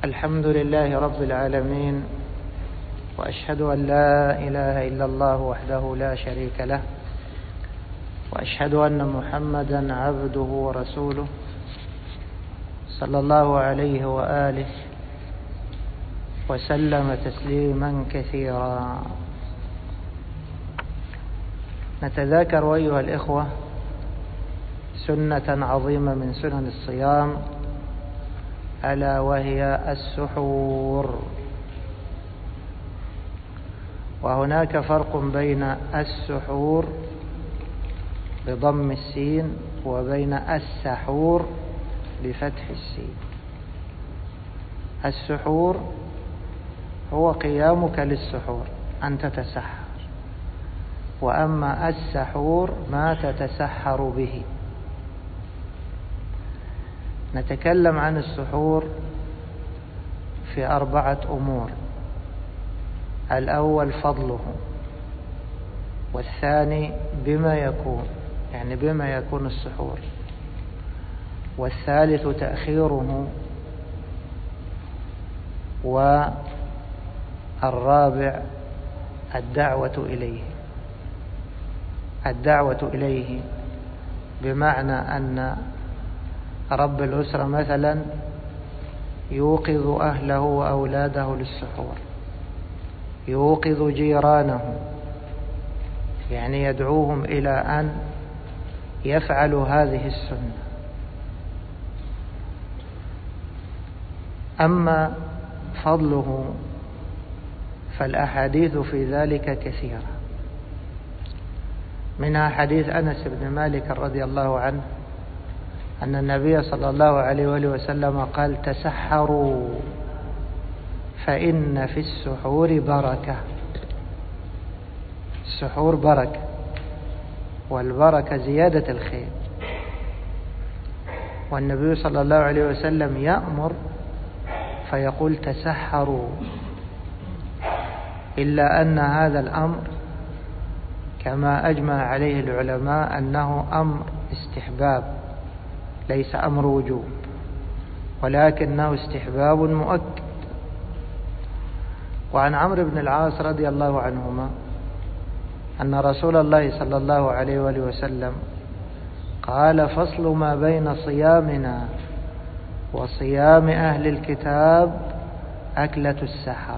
الحمد لله رب العالمين، وأشهد أن لا إله إلا الله وحده لا شريك له، وأشهد أن محمدا عبده ورسوله صلى الله عليه وآله وسلم تسليما كثيرا. نتذاكر أيها الإخوة سنة عظيمة من سنن الصيام، ألا وهي السحور. وهناك فرق بين السحور بضم السين وبين السحور بفتح السين. السحور هو قيامك للسحور، أن تتسحر، وأما السحور ما تتسحر به. نتكلم عن السحور في 4 أمور: الأول فضله، والثاني بما يكون، يعني بما يكون السحور، والثالث تأخيره، والرابع الدعوة إليه، بمعنى أن رب الأسرة مثلا يوقظ أهله وأولاده للسحور، يوقظ جيرانه، يعني يدعوهم إلى أن يفعلوا هذه السنة. أما فضله فالأحاديث في ذلك كثيرة، منها حديث أنس بن مالك رضي الله عنه أن النبي صلى الله عليه وآله وسلم قال: تسحروا فإن في السحور بركة. السحور بركة، والبركة زيادة الخير. والنبي صلى الله عليه وسلم يأمر فيقول: تسحروا، إلا أن هذا الأمر كما أجمع عليه العلماء أنه أمر استحباب، ليس أمر وجوب، ولكنه استحباب مؤكد. وعن عمرو بن العاص رضي الله عنهما أن رسول الله صلى الله عليه وآله وسلم قال: فصل ما بين صيامنا وصيام أهل الكتاب أكلة السحر.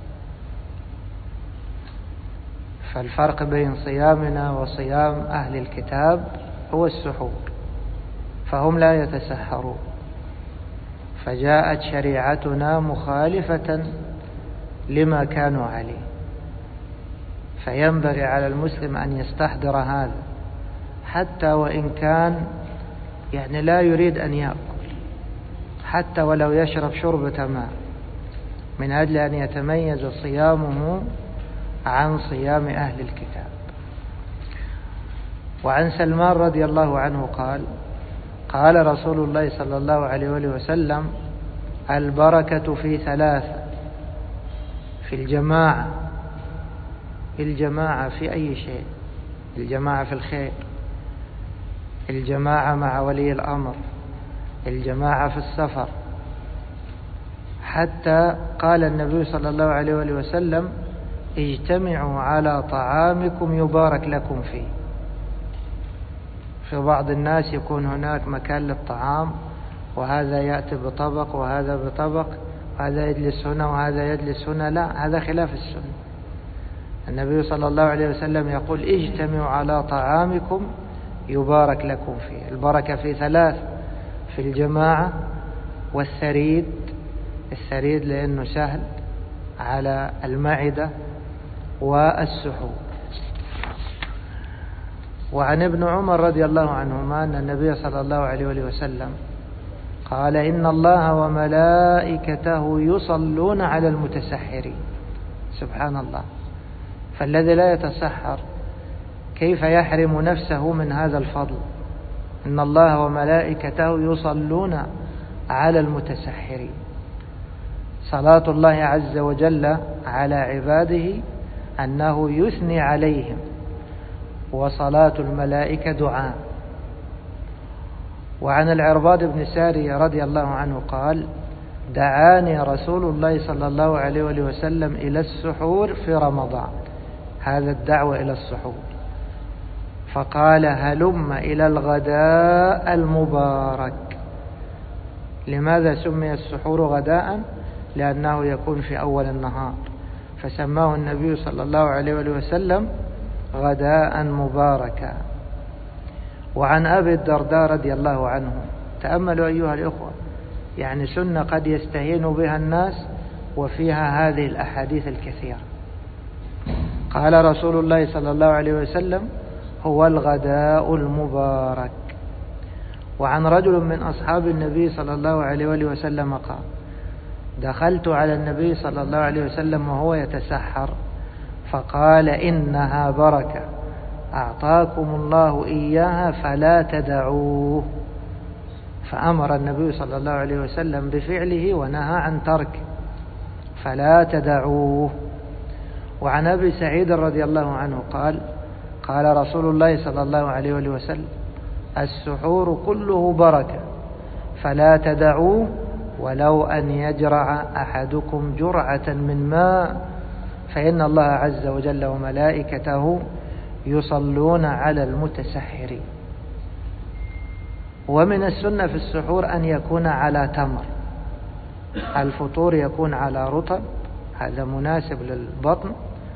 فالفرق بين صيامنا وصيام أهل الكتاب هو السحور، فهم لا يتسحرون. فجاءت شريعتنا مخالفة لما كانوا عليه، فينبغي على المسلم أن يستحضر هذا، حتى وإن كان يعني لا يريد أن يأكل، حتى ولو يشرب شربة ماء، من أجل أن يتميز صيامه عن صيام أهل الكتاب. وعن سلمان رضي الله عنه قال: قال رسول الله صلى الله عليه وآله وسلم: البركة في 3: في الجماعة في أي شيء، الجماعة في الخير، الجماعة مع ولي الأمر، الجماعة في السفر. حتى قال النبي صلى الله عليه وآله وسلم: اجتمعوا على طعامكم يبارك لكم فيه. في بعض الناس يكون هناك مكان للطعام، وهذا يأتي بطبق وهذا بطبق، وهذا يجلس هنا وهذا يجلس هنا. لا، هذا خلاف السنة. النبي صلى الله عليه وسلم يقول: اجتمعوا على طعامكم يبارك لكم فيه. البركة في 3: في الجماعة، والثريد، الثريد لأنه سهل على المعدة، والسحور. وعن ابن عمر رضي الله عنهما أن النبي صلى الله عليه وسلم قال: إن الله وملائكته يصلون على المتسحرين. سبحان الله، فالذي لا يتسحر كيف يحرم نفسه من هذا الفضل؟ إن الله وملائكته يصلون على المتسحرين. صلاة الله عز وجل على عباده أنه يثني عليهم، وصلاة الملائكة دعاء. وعن العرباض بن سارية رضي الله عنه قال: دعاني رسول الله صلى الله عليه وسلم إلى السحور في رمضان، هذا الدعوة إلى السحور، فقال هلم إلى الغداء المبارك. لماذا سمي السحور غداء؟ لأنه يكون في أول النهار، فسماه النبي صلى الله عليه وسلم غداء مباركا. وعن أبي الدرداء رضي الله عنه، تأملوا أيها الإخوة، يعني سنة قد يستهين بها الناس وفيها هذه الأحاديث الكثيرة. قال رسول الله صلى الله عليه وسلم هو الغداء المبارك. وعن رجل من أصحاب النبي صلى الله عليه وسلم قال دخلت على النبي صلى الله عليه وسلم وهو يتسحر فقال إنها بركة أعطاكم الله إياها فلا تدعوه، فأمر النبي صلى الله عليه وسلم بفعله ونهى عن تركه، فلا تدعوه. وعن أبي سعيد رضي الله عنه قال قال رسول الله صلى الله عليه وسلم السحور كله بركة فلا تدعوه ولو أن يجرع أحدكم جرعة من ماء فإن الله عز وجل وملائكته يصلون على المتسحرين. ومن السنة في السحور أن يكون على تمر، الفطور يكون على رطب، هذا مناسب للبطن،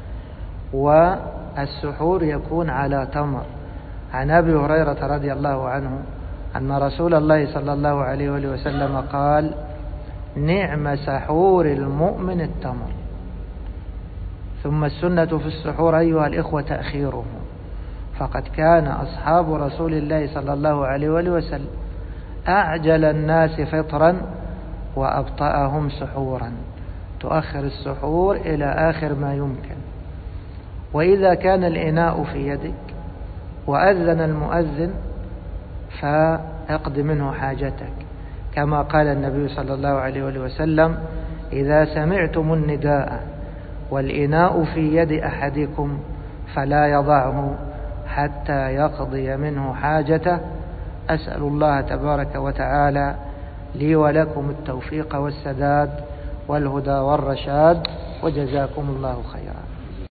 والسحور يكون على تمر. عن أبي هريرة رضي الله عنه أن رسول الله صلى الله عليه وسلم قال نعم سحور المؤمن التمر. ثم السنة في السحور أيها الإخوة تأخيره، فقد كان أصحاب رسول الله صلى الله عليه وسلم أعجل الناس فطرا وأبطأهم سحورا، تؤخر السحور إلى آخر ما يمكن. وإذا كان الإناء في يدك وأذن المؤذن فاقض منه حاجتك، كما قال النبي صلى الله عليه وسلم إذا سمعتم النداء والإناء في يد أحدكم فلا يضعه حتى يقضي منه حاجته. أسأل الله تبارك وتعالى لي ولكم التوفيق والسداد والهدى والرشاد، وجزاكم الله خيرا.